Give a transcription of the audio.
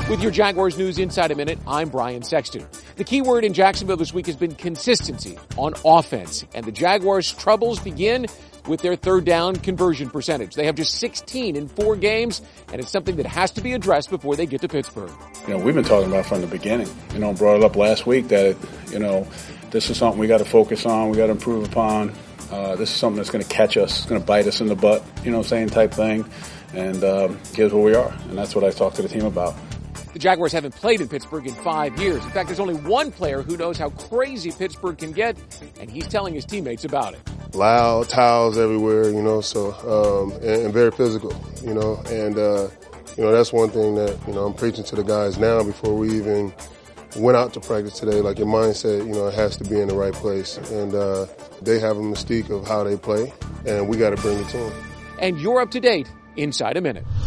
With your Jaguars news inside a minute, I'm Brian Sexton. The key word in Jacksonville this week has been consistency on offense, and the Jaguars' troubles begin with their third down conversion percentage. They have just 16 in 4 games, and it's something that has to be addressed before they get to Pittsburgh. We've been talking about from the beginning. Brought it up last week that, this is something we got to focus on, we got to improve upon. This is something that's going to catch us, it's going to bite us in the butt, type thing. And here's where we are, and that's what I talked to the team about. The Jaguars haven't played in Pittsburgh in 5 years. In fact, there's only one player who knows how crazy Pittsburgh can get, and he's telling his teammates about it. Loud, towels everywhere, and very physical, and that's one thing that, I'm preaching to the guys now before we even went out to practice today. Like, your mindset, it has to be in the right place, and they have a mystique of how they play, and we got to bring it to them. And you're up to date inside a minute.